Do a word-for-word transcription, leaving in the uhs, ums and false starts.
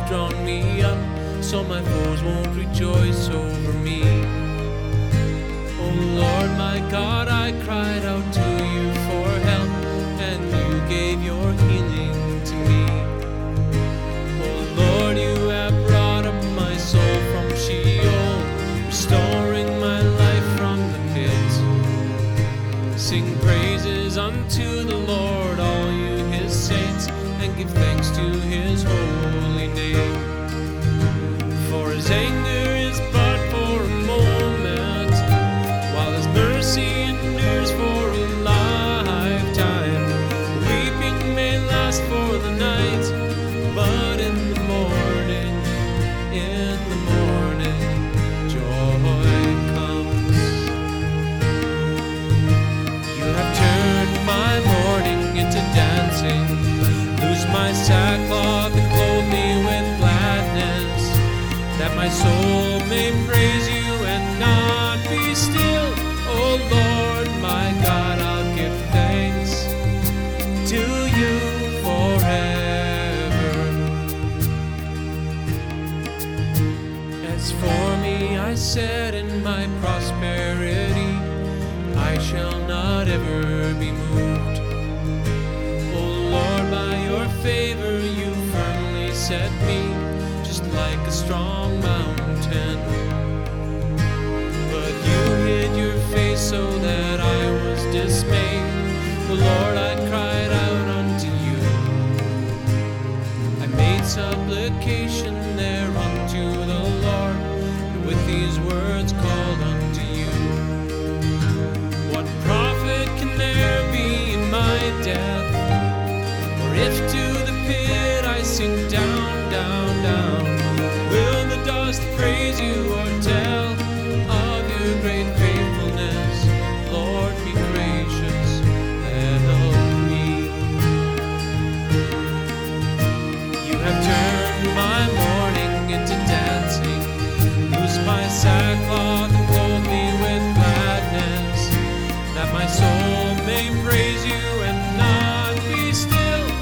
drawn me up, so my foes won't rejoice over me. Oh Lord my God, I cried out to you for help, and you gave your healing to me. Oh Lord, you have brought up my soul from Sheol, restoring my life from the pit. Sing praises unto the Lord, all you his saints, and give thanks to his holy name. For his anger is but for a moment, while his mercy endures for a lifetime. Weeping may last for the night, but in the morning, in the morning, joy comes. You have turned my mourning into dancing, loose my sackcloth and clothe me with gladness, that my soul may praise you and not be still. O Lord my God, I'll give thanks to you forever. As for me, I said in my prosperity, I shall not ever be moved. O Lord, by your favor you firmly set me, just like a strong mountain. But you hid your face so that I was dismayed. O Lord, I cried out unto you. I made supplication there unto the Lord, and with these words called unto you. What profit can there be in my death? Or if to the pit I sink down, down, down, will the dust praise you or tell of your great faithfulness? Lord, be gracious, help me. You have turned my mourning into dancing, loose my sackcloth and clothe me with gladness, that my soul may praise you and not be still.